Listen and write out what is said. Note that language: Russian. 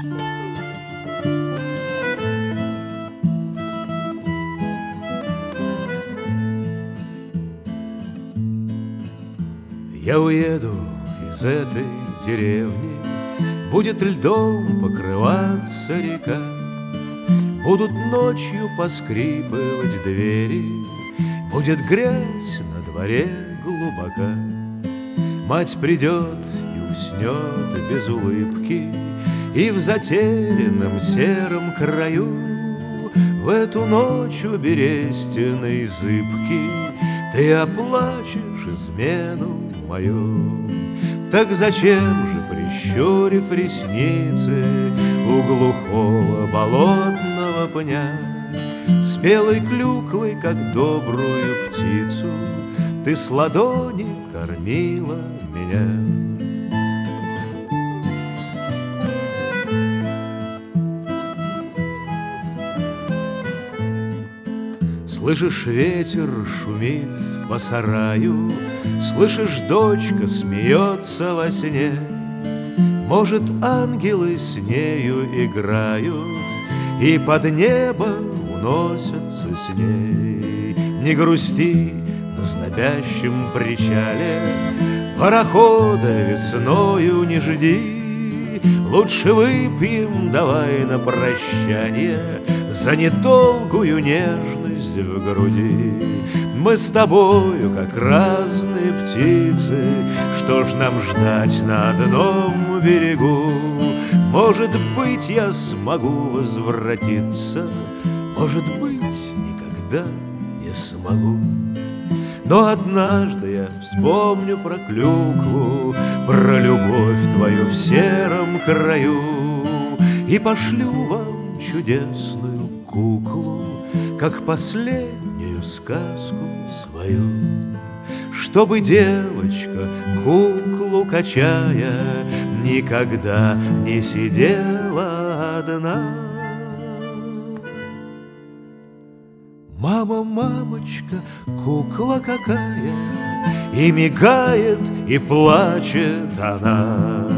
Я уеду из этой деревни, будет льдом покрываться река, будут ночью поскрипывать двери, будет грязь на дворе глубока. Мать придет и уснет без улыбки, и в затерянном сером краю в эту ночь у берестяной зыбки ты оплачешь измену мою. Так зачем же, прищурив ресницы, у глухого болотного пня, спелой клюквой, как добрую птицу, ты с ладони кормила меня? Слышишь, ветер шумит по сараю, слышишь, дочка смеется во сне. Может, ангелы с нею играют и под небо уносятся с ней. Не грусти на знобящем причале, парохода весною не жди. Лучше выпьем давай на прощанье за недолгую нежность в груди. Мы с тобою, как разные птицы, что ж нам ждать на одном берегу? Может быть, я смогу возвратиться, может быть, никогда не смогу. Но однажды я вспомню про клюкву, про любовь твою в сером краю, и пошлю вам чудесную куклу, как последнюю сказку свою. Чтобы девочка, куклу качая, никогда не сидела одна. Мама, мамочка, кукла какая, и мигает, и плачет она.